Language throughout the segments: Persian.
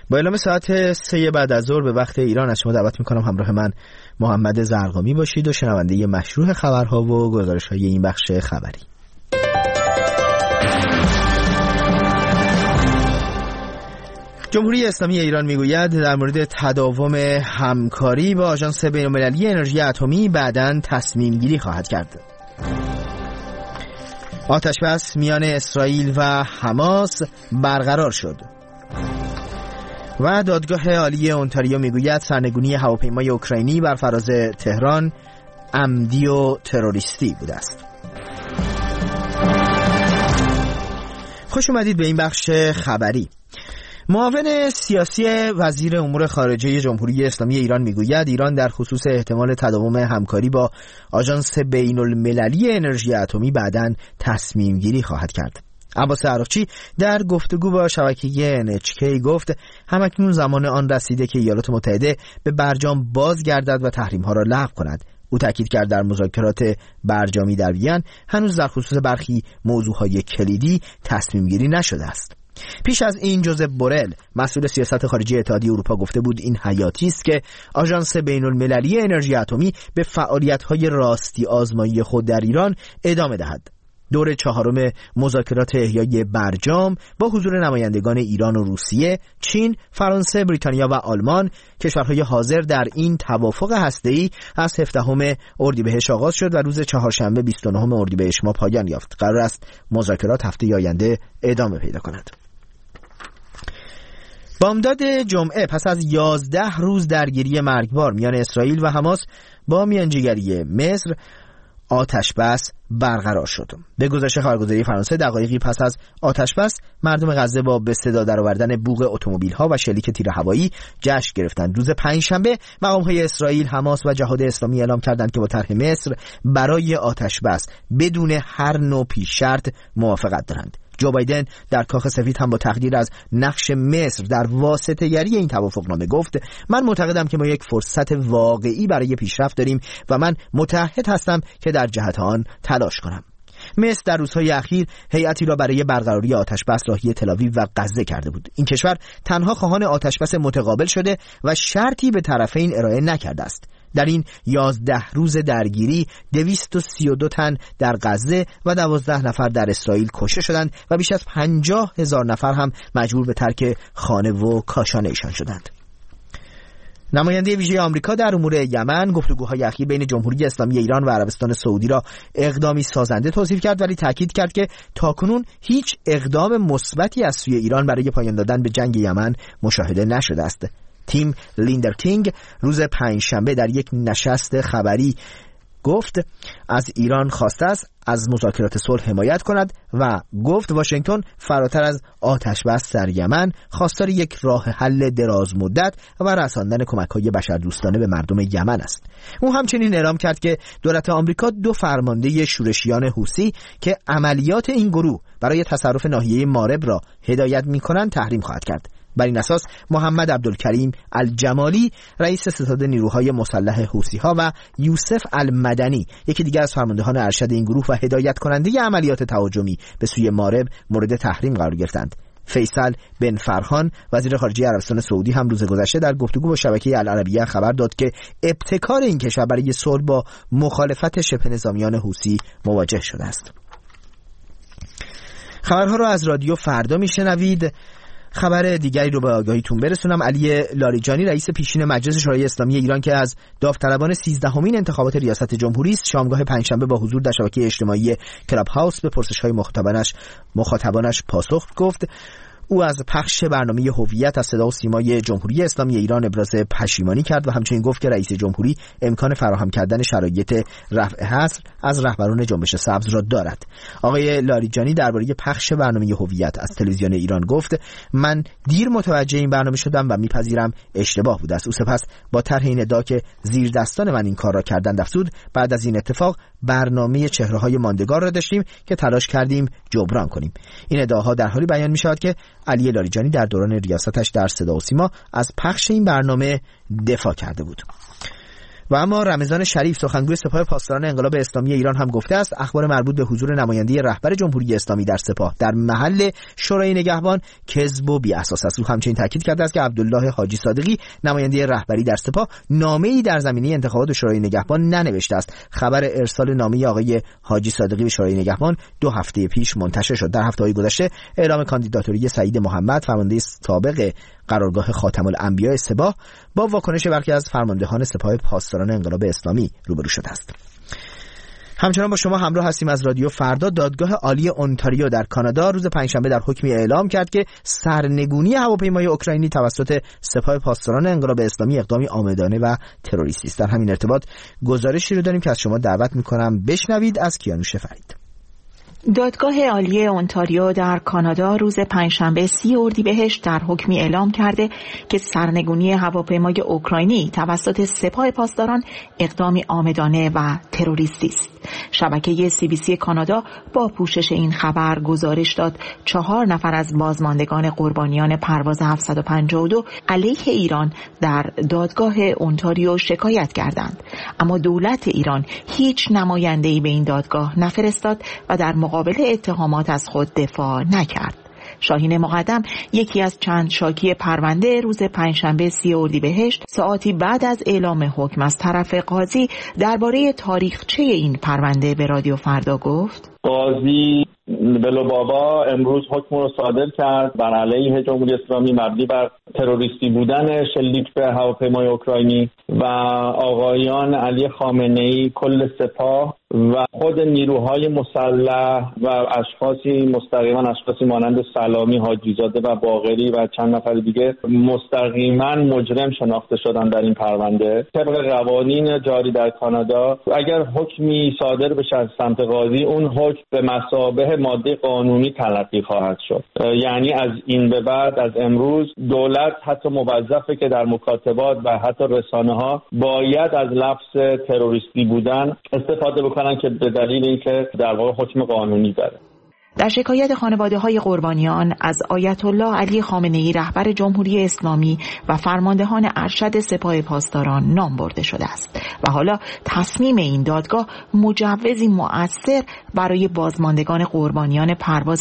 با اعلام ساعت 3 بعد از ظهر به وقت ایران از شما دعوت میکنم همراه من محمد زرقامی باشید و شنونده مشروع خبرها و گزارش‌های این بخش خبری. جمهوری اسلامی ایران میگوید در مورد تداوم همکاری با آژانس بین‌المللی انرژی اتمی بعداً تصمیم گیری خواهد کرد. آتش‌بس میان اسرائیل و حماس برقرار شد. و دادگاه عالی اونتاریو میگوید سرنگونی هواپیمای اوکراینی بر فراز تهران عمدی و تروریستی بوده است. خوش اومدید به این بخش خبری. معاون سیاسی وزیر امور خارجه جمهوری اسلامی ایران میگوید ایران در خصوص احتمال تداوم همکاری با آژانس بین‌المللی انرژی اتمی بعداً تصمیم گیری خواهد کرد. عباس عراقچی در گفتگو با شبکه NHK گفت همکنون زمان آن رسیده که ایالات متحده به برجام بازگردد و تحریم‌ها را لغو کند. او تاکید کرد در مذاکرات برجامی در وین هنوز در خصوص برخی موضوعهای کلیدی تصمیم گیری نشده است. پیش از این جوزف بورل مسئول سیاست خارجی اتحادیه اروپا گفته بود این حیاتی است که آژانس بین‌المللی انرژی اتمی به فعالیت‌های راستی آزمایی خود در ایران ادامه دهد. دور 4 مذاکرات احیای برجام با حضور نمایندگان ایران و روسیه، چین، فرانسه، بریتانیا و آلمان، کشورهای حاضر در این توافق هسته‌ای از 17 اردیبهشت آغاز شد و روز چهارشنبه 29 اردیبهشت ماه پایان یافت. قرار است مذاکرات هفته آینده ادامه پیدا کند. بامداد جمعه پس از 11 روز درگیری مرگبار میان اسرائیل و حماس با میانجیگری مصر آتش‌بس برقرار شد. به گزارش خبرگزاری فرانسه دقایقی پس از آتش‌بس مردم غزه با به صدا درآوردن بوق اتومبیل‌ها و شلیک تیر هوایی جشن گرفتند. روز پنجشنبه مقام‌های اسرائیل، حماس و جهاد اسلامی اعلام کردند که با طرح مصر برای آتش‌بس بدون هر نوع پیش شرط موافقت دارند. جو بایدن در کاخ سفید هم با تقدیر از نقش مصر در واسطه‌گری این توافقنامه گفت من معتقدم که ما یک فرصت واقعی برای پیشرفت داریم و من متعهد هستم که در جهت آن تلاش کنم. مصر در روزهای اخیر هیئتی را برای برقراری آتش‌بس راهی تل‌آویو و غزه کرده بود. این کشور تنها خواهان آتش‌بس متقابل شده و شرطی به طرفین ارائه نکرده است. در این 11 روز درگیری 232 تن در غزه و 12 نفر در اسرائیل کشته شدند و بیش از 50,000 نفر هم مجبور به ترک خانه و کاشانه ایشان شدند. نماینده ویژه آمریکا در امور یمن گفتگوهای اخیر بین جمهوری اسلامی ایران و عربستان سعودی را اقدامی سازنده توصیف کرد ولی تاکید کرد که تاکنون هیچ اقدام مثبتی از سوی ایران برای پایان دادن به جنگ یمن مشاهده نشده است. تیم لیندرکینگ روز پنجشنبه در یک نشست خبری گفت از ایران خواسته است از مذاکرات صلح حمایت کند و گفت واشنگتن فراتر از آتش‌بس در یمن خواستار یک راه حل دراز مدت و رساندن کمک‌های بشردوستانه به مردم یمن است. او همچنین اعلام کرد که دولت آمریکا 2 فرمانده شورشیان حوثی که عملیات این گروه برای تصرف ناحیه مارب را هدایت می‌کنند تحریم خواهد کرد. بر این اساس محمد عبدالکریم الجمالی رئیس ستاد نیروهای مسلح حوثی‌ها و یوسف المدنی یکی دیگر از فرماندهان ارشد این گروه و هدایت کننده عملیات تهاجمی به سوی مارب مورد تحریم قرار گرفتند. فیصل بن فرحان وزیر خارجه عربستان سعودی هم روز گذشته در گفتگو با شبکه العربیه خبر داد که ابتکار این کشور برای صلح با مخالفت شبه نظامیان حوثی مواجه شده است. خبرها را از رادیو فردا میشنوید. خبر دیگری رو به آگاهیتون برسونم. علی لاریجانی رئیس پیشین مجلس شورای اسلامی ایران که از داوطلبان 13مین انتخابات ریاست جمهوری است شامگاه پنجشنبه با حضور در شبکه اجتماعی کلاب هاوس به پرسش‌های مخاطبانش پاسخ گفت. او از پخش برنامه هویت از صدا و سیمای جمهوری اسلامی ایران ابراز پشیمانی کرد و همچنین گفت که رئیس جمهوری امکان فراهم کردن شرایط رفع حصر از رهبران جنبش سبز را دارد. آقای لاریجانی درباره پخش برنامه هویت از تلویزیون ایران گفت من دیر متوجه این برنامه شدم و میپذیرم اشتباه بوده است. او سپس با طرح این ادعا که زیر دستان من این کار را کردند افزود بعد از این اتفاق برنامه چهره‌های ماندگار را داشتیم که تلاش کردیم جبران کنیم. این ادعاها در حالی بیان می‌شود که علی لاریجانی در دوران ریاستش در صدا و سیما از پخش این برنامه دفاع کرده بود. و اما رمضان شریف سخنگوی سپاه پاسداران انقلاب اسلامی ایران هم گفته است اخبار مربوط به حضور نماینده رهبر جمهوری اسلامی در سپاه در محل شورای نگهبان کذب و بی اساس است. او همچنین تاکید کرده است که عبدالله حاجی صادقی نماینده رهبری در سپاه نامه‌ای در زمینه انتخابات شورای نگهبان ننوشته است. خبر ارسال نامه آقای حاجی صادقی به شورای نگهبان 2 هفته پیش منتشر شد. در هفته‌های گذشته اعلام کاندیداتوری سعید محمد فرمانده سابق قرارگاه خاتم الانبیاء سپاه با واکنش برخی از فرماندهان سپاه پاسداران انقلاب اسلامی روبرو شده است. همچنان با شما همراه هستیم از رادیو فردا. دادگاه عالی اونتاریو در کانادا روز پنجشنبه در حکمی اعلام کرد که سرنگونی هواپیمای اوکراینی توسط سپاه پاسداران انقلاب اسلامی اقدامی عامدانه و تروریستی است. در همین ارتباط گزارشی رو داریم که از شما دعوت می‌کنم بشنوید از کیانوش فرید. دادگاه عالی اونتاریو در کانادا روز پنجشنبه 30 اردیبهشت در حکمی اعلام کرده که سرنگونی هواپیمای اوکراینی توسط سپاه پاسداران اقدامی عامدانه و تروریستی است. شبکه CBC کانادا با پوشش این خبر گزارش داد 4 نفر از بازماندگان قربانیان پرواز 752 علیه ایران در دادگاه اونتاریو شکایت کردند، اما دولت ایران هیچ نماینده‌ای به این دادگاه نفرستاد و در مقابل اتهامات از خود دفاع نکرد. شاهین مقدم، یکی از چند شاکی پرونده، روز پنجشنبه 30 اردیبهشت ساعتی بعد از اعلام حکم از طرف قاضی درباره تاریخچه این پرونده به رادیو فردا گفت: قاضی بلوبابا امروز حکم رو صادر کرد بر علیه جمهوری اسلامی مبنی بر تروریستی بودن شلیک به هواپیمای اوکراینی و آقایان علی خامنه‌ای، کل سپاه و خود نیروهای مسلح و اشخاصی مانند سلامی، حاجیزاده و باقری و چند نفر دیگه مستقیما مجرم شناخته شدن در این پرونده. طبق قوانین جاری در کانادا اگر حکمی صادر بشه از سمت قاضی، اون حکم به مثابه ماده قانونی تلقی خواهد شد. یعنی از این به بعد، از امروز، دولت حتی موظفه که در مکاتبات و حتی رسانه‌ها باید از لفظ تروریستی بودن استفاده بکنن که به دلیل اینکه در واقع حکم قانونی داره. در شکایت خانواده‌های قربانیان از آیت الله علی خامنه‌ای رهبر جمهوری اسلامی و فرماندهان ارشد سپاه پاسداران نام برده شده است و حالا تصمیم این دادگاه مجوزی مؤثر برای بازماندگان قربانیان پرواز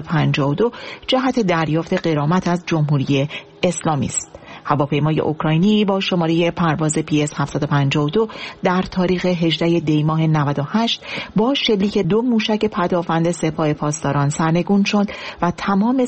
752 جهت دریافت غرامت از جمهوری اسلامی است. هواپیمای اوکراینی با شماره پرواز PS 752 در تاریخ 18 دی ماه 98 با شلیک 2 موشک پدافند سپاه پاسداران سرنگون شد و تمام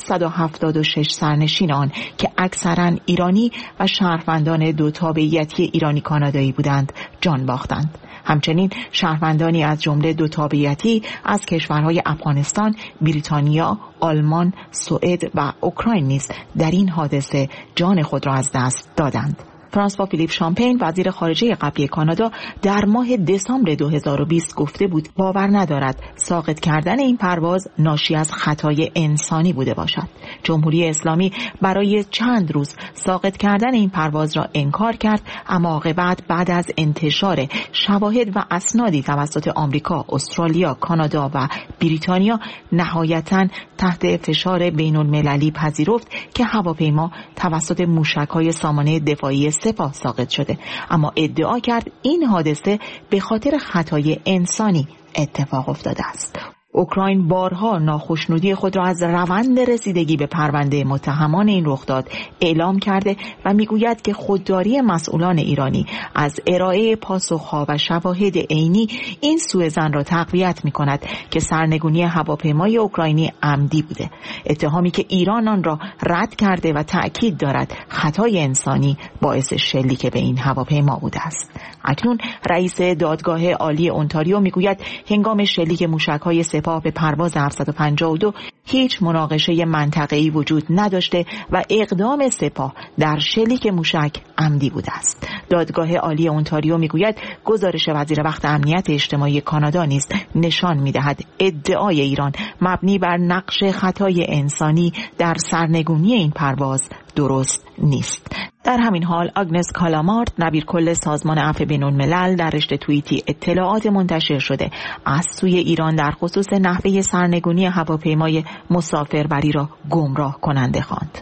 176 سرنشین آن که اکثرا ایرانی و شهروندان 2 تابعیتی ایرانی کانادایی بودند جان باختند. همچنین شهروندانی از جمله 2 تابعیتی از کشورهای افغانستان، بریتانیا، آلمان، سوئد و اوکراین نیز در این حادثه جان خود را از دست دادند. فرانسوا فیلیپ شامپین، وزیر خارجه قبلی کانادا، در ماه دسامبر 2020 گفته بود باور ندارد ساقط کردن این پرواز ناشی از خطای انسانی بوده باشد. جمهوری اسلامی برای چند روز ساقط کردن این پرواز را انکار کرد، اما عاقبت بعد از انتشار شواهد و اسنادی توسط آمریکا، استرالیا، کانادا و بریتانیا نهایتاً تحت فشار بین‌المللی پذیرفت که هواپیما توسط موشک‌های سامانه دفاعی سپاه ساقط شده، اما ادعا کرد این حادثه به خاطر خطای انسانی اتفاق افتاده است. اوکراین بارها ناخشنودی خود را از روند رسیدگی به پرونده متهمان این رخداد اعلام کرده و میگوید که خودداری مسئولان ایرانی از ارائه پاسخها و شواهد عینی این سوءظن را تقویت میکند که سرنگونی هواپیمای اوکراینی عمدی بوده، اتهامی که ایران آن را رد کرده و تأکید دارد خطای انسانی باعث شلیک به این هواپیما بوده است. اکنون رئیس دادگاه عالی اونتاریو میگوید هنگام شلیک موشک‌های سپاه به پرواز 752 هیچ مناقشه منطقه‌ای وجود نداشته و اقدام سپاه در شلیک موشک عمدی بوده است. دادگاه عالی اونتاریو میگوید گزارش وزیر وقت امنیت اجتماعی کانادا نیز نشان میدهد ادعای ایران مبنی بر نقش خطای انسانی در سرنگونی این پرواز درست نیست. در همین حال آگنس کالامارت، نبیر کل سازمان عفو بین‌الملل، در رشته توییتی اطلاعات منتشر شده از سوی ایران در خصوص نحوه سرنگونی هواپیمای مسافربری را گمراه کننده خواند.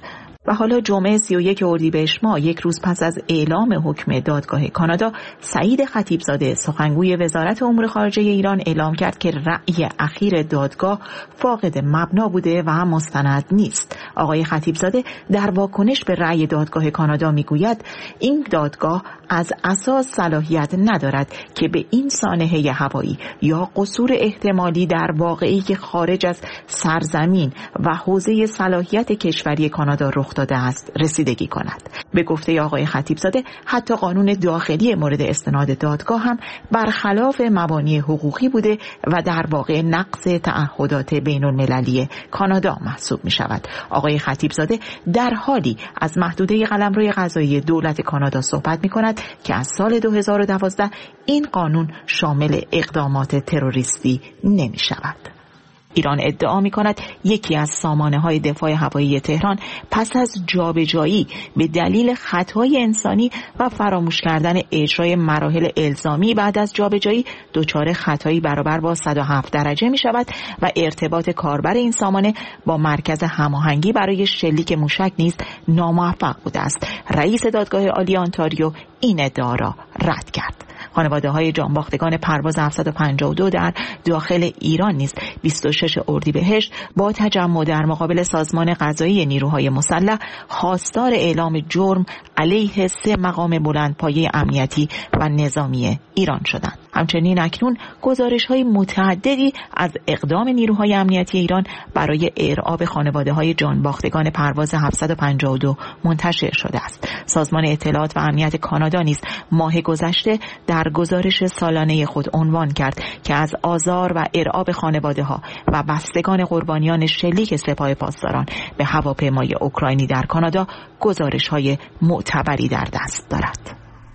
و حالا جمعه 31 اردیبهشت ماه، یک روز پس از اعلام حکم دادگاه کانادا، سعید خطیبزاده سخنگوی وزارت امور خارجه ایران اعلام کرد که رأی اخیر دادگاه فاقد مبنا بوده و مستند نیست. آقای خطیبزاده در واکنش به رأی دادگاه کانادا میگوید این دادگاه از اساس صلاحیت ندارد که به این سانحه هوایی یا قصور احتمالی در واقعی که خارج از سرزمین و حوزه صلاحیت کشوری کانادا رخ داده است رسیدگی کند. به گفته آقای خطیبزاده حتی قانون داخلی مورد استناد دادگاه هم برخلاف مبانی حقوقی بوده و در واقع نقض تعهدات بین المللی کانادا محسوب می شود. آقای خطیبزاده در حالی از محدوده قلمرو قضایی دولت کانادا صحبت می کند که از سال 2012 این قانون شامل اقدامات تروریستی نمی شود. ایران ادعا می کند یکی از سامانه‌های دفاع هوایی تهران پس از جابجایی به دلیل خطای انسانی و فراموش کردن اجرای مراحل الزامی بعد از جابجایی دچار خطایی برابر با 107 درجه می شود و ارتباط کاربر این سامانه با مرکز هماهنگی برای شلیک موشک نیز ناموفق بوده است. رئیس دادگاه عالی آنتاریو این ادعا را رد کرد. خانواده‌های جانباختگان پرواز 752 در داخل ایران نیز 26 اردیبهشت با تجمع در مقابل سازمان قضایی نیروهای مسلح خواستار اعلام جرم علیه 3 مقام بلندپایه امنیتی و نظامی ایران شدند. همچنین اکنون گزارش‌های متعددی از اقدام نیروهای امنیتی ایران برای ارعاب خانواده‌های جانباختگان پرواز 752 منتشر شده است. سازمان اطلاعات و امنیت کانادا نیز ماه گذشته در گزارش سالانه خود عنوان کرد که از آزار و ارعاب خانواده‌ها و بستگان قربانیان شلیک سپاه پاسداران به هواپیمای اوکراینی در کانادا گزارش‌های معتبری در دست دارد.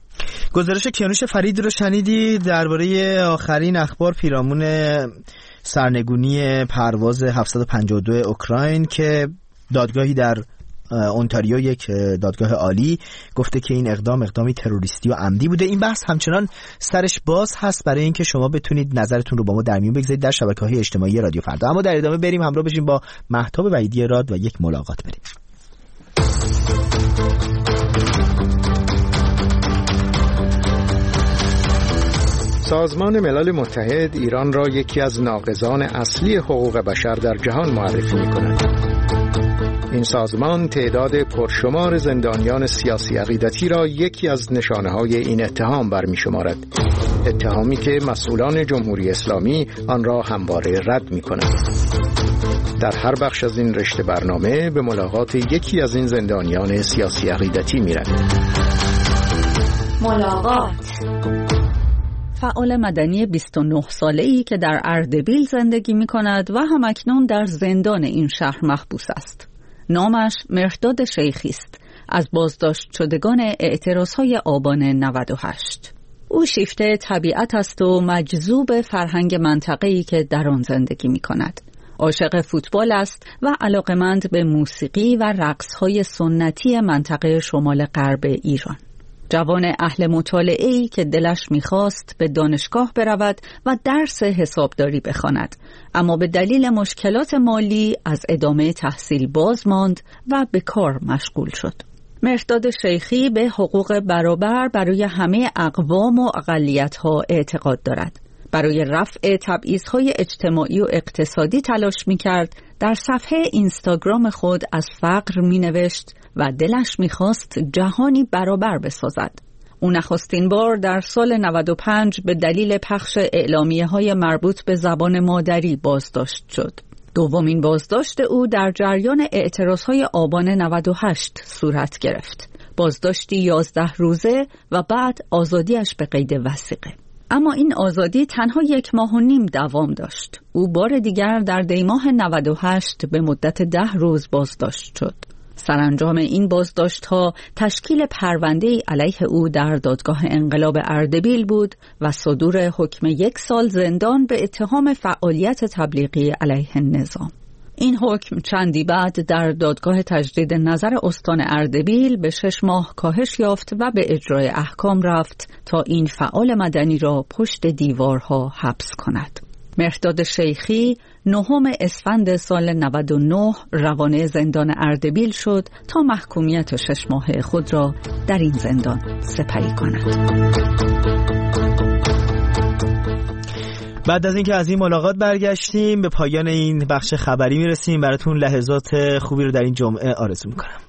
گزارش کیانوش فرید رو شنیدی درباره آخرین اخبار پیرامون سرنگونی پرواز 752 اوکراین که دادگاهی در اونتاریو، یک دادگاه عالی، گفته که این اقدامی تروریستی و عمدی بوده. این بحث همچنان سرش باز هست برای اینکه شما بتونید نظرتون رو با ما در میون بگذارید در شبکه‌های اجتماعی رادیو فردا. اما در ادامه بریم همراه بشیم با مهتاب وحیدی راد و یک ملاقات بریم. سازمان ملل متحد ایران را یکی از ناقضان اصلی حقوق بشر در جهان معرفی می‌کند. این سازمان تعداد پرشمار زندانیان سیاسی عقیدتی را یکی از نشانه‌های این اتهام برمی‌شمارد. اتهامی که مسئولان جمهوری اسلامی آن را همواره رد می‌کنند. در هر بخش از این رشته برنامه به ملاقات یکی از این زندانیان سیاسی عقیدتی می‌رویم. ملاقات. فعال مدنی 29 ساله‌ای که در اردبیل زندگی می‌کند و همکنون در زندان این شهر محبوس است. نامش مهرداد شیخی است، از بازداشت شدگان اعتراض‌های آبان 98. او شیفته طبیعت است و مجذوب فرهنگ منطقه‌ای که در آن زندگی می‌کند. عاشق فوتبال است و علاقه‌مند به موسیقی و رقص‌های سنتی منطقه شمال غرب ایران. جوان اهل مطالعه‌ای که دلش می‌خواست به دانشگاه برود و درس حسابداری بخواند، اما به دلیل مشکلات مالی از ادامه تحصیل باز ماند و به کار مشغول شد. مهرداد شیخی به حقوق برابر برای همه اقوام و اقلیت‌ها اعتقاد دارد. برای رفع تبعیض‌های اجتماعی و اقتصادی تلاش می‌کرد. در صفحه اینستاگرام خود از فقر می‌نوشت و دلش می‌خواست جهانی برابر بسازد. او نخستین بار در سال 95 به دلیل پخش اعلامیه‌های مربوط به زبان مادری بازداشت شد. دومین بازداشت او در جریان اعتراض‌های آبان 98 صورت گرفت. بازداشتی 11 روزه و بعد آزادیش به قید وثیقه. اما این آزادی تنها 1.5 ماه دوام داشت. او بار دیگر در دیماه 98 به مدت 10 روز بازداشت شد. سرانجام این بازداشت‌ها تشکیل پرونده‌ای علیه او در دادگاه انقلاب اردبیل بود و صدور حکم 1 سال زندان به اتهام فعالیت تبلیغی علیه نظام. این حکم چندی بعد در دادگاه تجدید نظر استان اردبیل به 6 ماه کاهش یافت و به اجرای احکام رفت تا این فعال مدنی را پشت دیوارها حبس کند. مهرداد شیخی 9 اسفند سال 99 روانه زندان اردبیل شد تا محکومیت 6 ماهه خود را در این زندان سپری کند. بعد از اینکه از این ملاقات برگشتیم به پایان این بخش خبری میرسیم. براتون لحظات خوبی رو در این جمعه آرزو میکنم.